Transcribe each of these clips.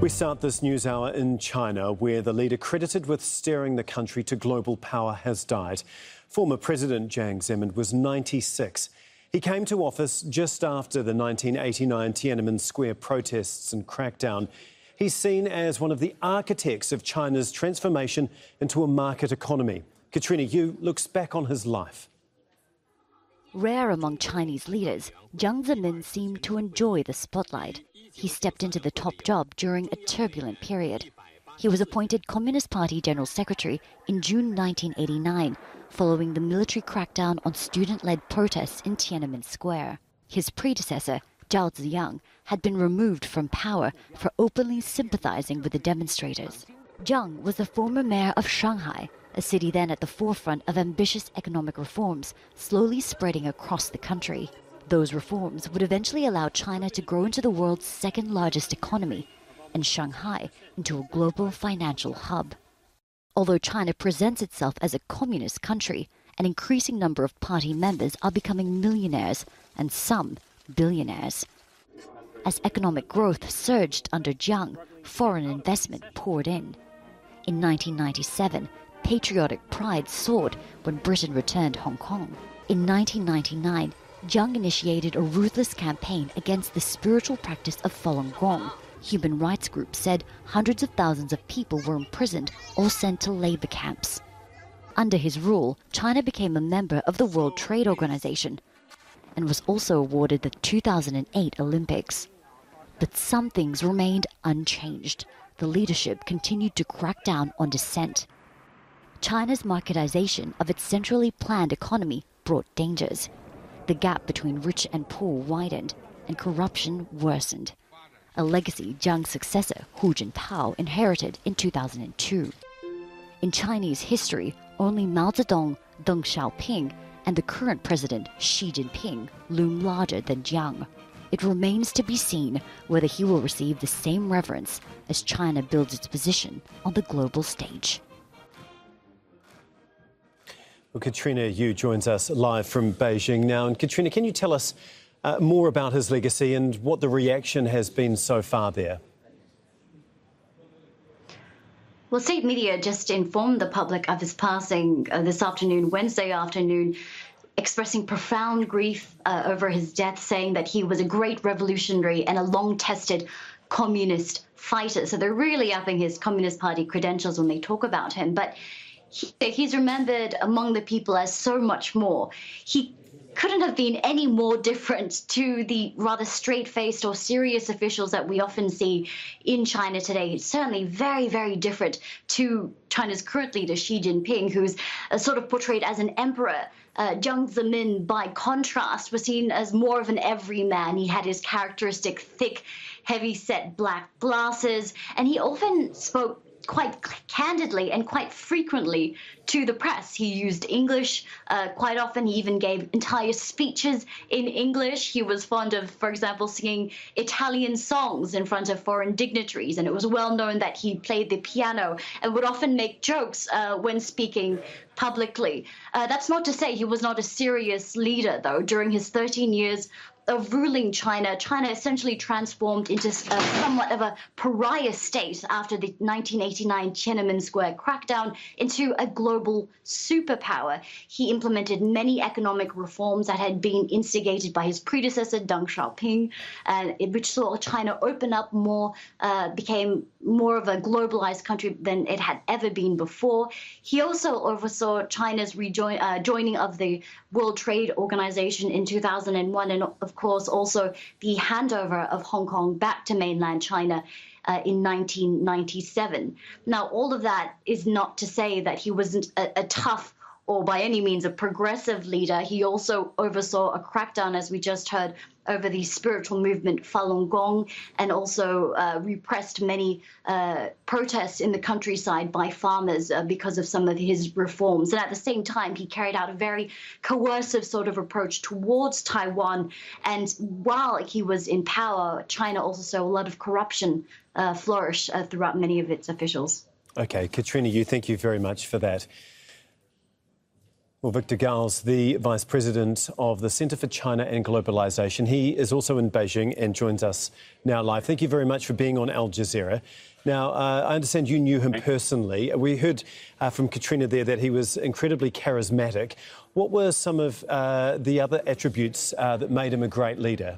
We start this news hour in China, where the leader credited with steering the country to global power has died. Former President Jiang Zemin was 96. He came to office just after the 1989 Tiananmen Square protests and crackdown. He's seen as one of the architects of China's transformation into a market economy. Katrina Yu looks back on his life. Rare among Chinese leaders, Jiang Zemin seemed to enjoy the spotlight. He stepped into the top job during a turbulent period. He was appointed Communist Party General Secretary in June 1989, following the military crackdown on student-led protests in Tiananmen Square. His predecessor, Zhao Ziyang, had been removed from power for openly sympathizing with the demonstrators. Jiang was the former mayor of Shanghai, a city then at the forefront of ambitious economic reforms, slowly spreading across the country. Those reforms would eventually allow China to grow into the world's second-largest economy and Shanghai into a global financial hub. Although China presents itself as a communist country, an increasing number of party members are becoming millionaires and some billionaires. As economic growth surged under Jiang, foreign investment poured in. In 1997, patriotic pride soared when Britain returned Hong Kong. In 1999, Jiang initiated a ruthless campaign against the spiritual practice of Falun Gong. Human rights groups said hundreds of thousands of people were imprisoned or sent to labor camps. Under his rule, China became a member of the World Trade Organization and was also awarded the 2008 Olympics. But some things remained unchanged. The leadership continued to crack down on dissent. China's marketization of its centrally planned economy brought dangers. The gap between rich and poor widened, and corruption worsened. A legacy Jiang's successor, Hu Jintao, inherited in 2002. In Chinese history, only Mao Zedong, Deng Xiaoping, and the current president, Xi Jinping, loom larger than Jiang. It remains to be seen whether he will receive the same reverence as China builds its position on the global stage. Well, Katrina Yu joins us live from Beijing now. And Katrina, can you tell us more about his legacy and what the reaction has been so far there? Well, state media just informed the public of his passing this afternoon, Wednesday afternoon, expressing profound grief over his death, saying that he was a great revolutionary and a long-tested communist fighter. So they're really upping his Communist Party credentials when they talk about him. But he's remembered among the people as so much more. He couldn't have been any more different to the rather straight-faced or serious officials that we often see in China today. It's certainly very, very different to China's current leader, Xi Jinping, who's sort of portrayed as an emperor. Jiang Zemin, by contrast, was seen as more of an everyman. He had his characteristic thick, heavy-set black glasses, and he often spoke quite candidly and quite frequently to the press. He used English quite often. He even gave entire speeches in English. He was fond of, for example, singing Italian songs in front of foreign dignitaries, and it was well known that he played the piano and would often make jokes when speaking publicly. That's not to say he was not a serious leader, though. During his 13 years of ruling China, China essentially transformed into somewhat of a pariah state after the 1989 Tiananmen Square crackdown into a global superpower. He implemented many economic reforms that had been instigated by his predecessor, Deng Xiaoping, which saw China open up more, became more of a globalized country than it had ever been before. He also oversaw China's joining of the World Trade Organization in 2001, and of course also the handover of Hong Kong back to mainland China in 1997. Now, all of that is not to say that he wasn't a tough or by any means a progressive leader. He also oversaw a crackdown, as we just heard, over the spiritual movement Falun Gong, and also repressed many protests in the countryside by farmers because of some of his reforms. And at the same time, he carried out a very coercive sort of approach towards Taiwan. And while he was in power, China also saw a lot of corruption flourish throughout many of its officials. OK, Katrina Yu, thank you very much for that. Well, Victor Gauls, the Vice President of the Centre for China and Globalisation, he is also in Beijing and joins us now live. Thank you very much for being on Al Jazeera. Now, I understand you knew him personally. We heard from Katrina there that he was incredibly charismatic. What were some of the other attributes that made him a great leader?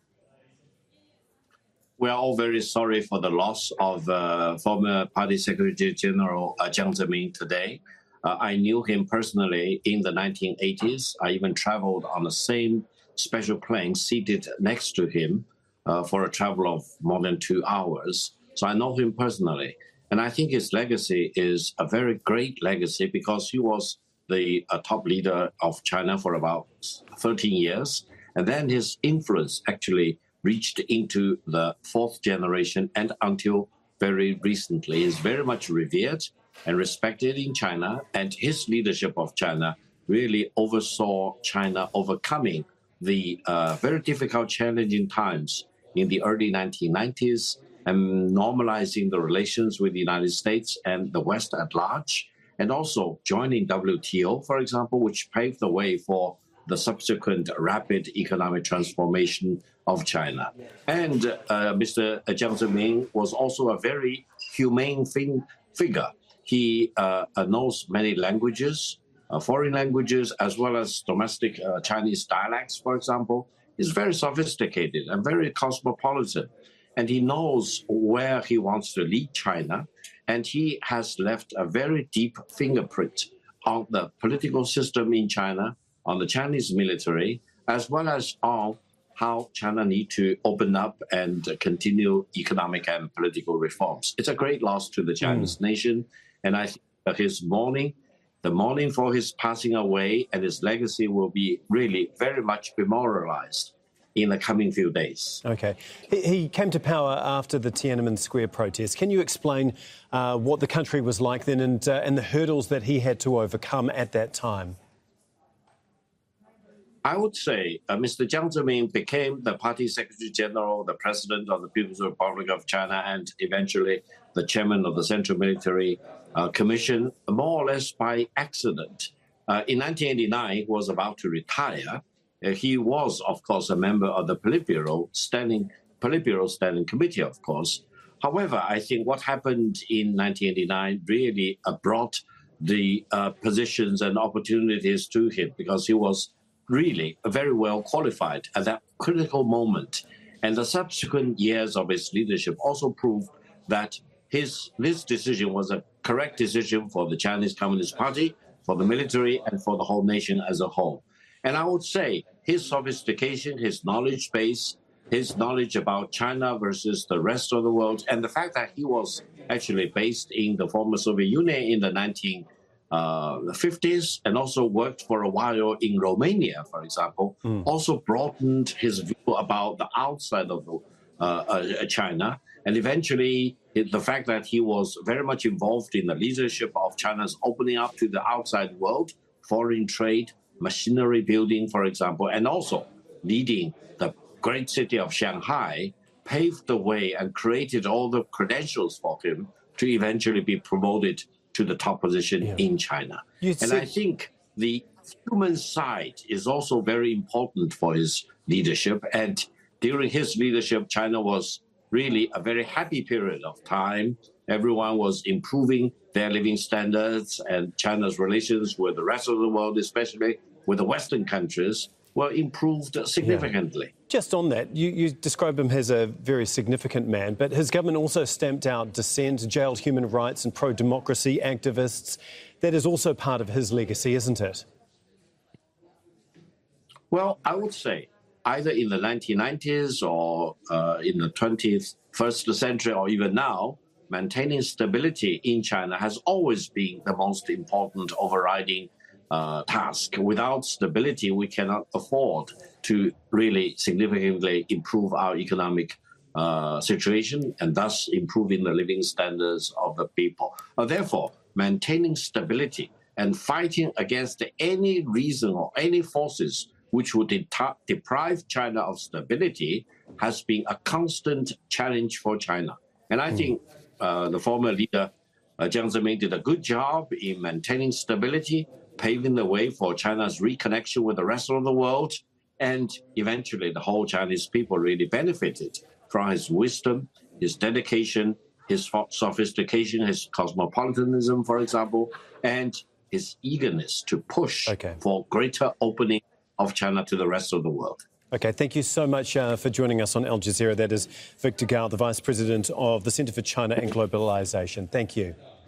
We are all very sorry for the loss of former Party Secretary General Jiang Zemin today. I knew him personally in the 1980s. I even traveled on the same special plane seated next to him for a travel of more than 2 hours. So I know him personally. And I think his legacy is a very great legacy because he was the top leader of China for about 13 years. And then his influence actually reached into the fourth generation and until very recently is very much revered and respected in China, and his leadership of China really oversaw China overcoming the very difficult, challenging times in the early 1990s and normalizing the relations with the United States and the West at large, and also joining WTO, for example, which paved the way for the subsequent rapid economic transformation of China. And Mr. Jiang Zemin was also a very humane figure. He knows many languages, foreign languages, as well as domestic Chinese dialects, for example. He's very sophisticated and very cosmopolitan. And he knows where he wants to lead China. And he has left a very deep fingerprint on the political system in China, on the Chinese military, as well as on how China need to open up and continue economic and political reforms. It's a great loss to the Chinese nation. And I think that the mourning for his passing away and his legacy will be really very much memorialized in the coming few days. OK. He came to power after the Tiananmen Square protests. Can you explain what the country was like then and the hurdles that he had to overcome at that time? I would say Mr. Jiang Zemin became the Party Secretary General, the President of the People's Republic of China, and eventually the Chairman of the Central Military Commission, more or less by accident. In 1989, he was about to retire. He was, of course, a member of the Politburo Standing Committee, of course. However, I think what happened in 1989 really brought the positions and opportunities to him because he was really very well qualified at that critical moment. And the subsequent years of his leadership also proved that this decision was a correct decision for the Chinese Communist Party, for the military, and for the whole nation as a whole. And I would say his sophistication, his knowledge base, his knowledge about China versus the rest of the world, and the fact that he was actually based in the former Soviet Union in the 1950s and also worked for a while in Romania, for example, also broadened his view about the outside of China. And eventually, the fact that he was very much involved in the leadership of China's opening up to the outside world, foreign trade, machinery building, for example, and also leading the great city of Shanghai, paved the way and created all the credentials for him to eventually be promoted to the top position in China. I think the human side is also very important for his leadership. And during his leadership, China was really a very happy period of time. Everyone was improving their living standards, and China's relations with the rest of the world, especially with the Western countries, were improved significantly. Yeah. Just on that, you describe him as a very significant man, but his government also stamped out dissent, jailed human rights and pro-democracy activists. That is also part of his legacy, isn't it? Well, I would say either in the 1990s or in the 21st century or even now, maintaining stability in China has always been the most important overriding task. Without stability, we cannot afford to really significantly improve our economic situation and thus improving the living standards of the people. Therefore, maintaining stability and fighting against any reason or any forces which would deprive China of stability has been a constant challenge for China. And I think the former leader, Jiang Zemin, did a good job in maintaining stability, paving the way for China's reconnection with the rest of the world. And eventually, the whole Chinese people really benefited from his wisdom, his dedication, his sophistication, his cosmopolitanism, for example, and his eagerness to push for greater opening of China to the rest of the world. OK, thank you so much for joining us on Al Jazeera. That is Victor Gao, the Vice President of the Centre for China and Globalisation. Thank you.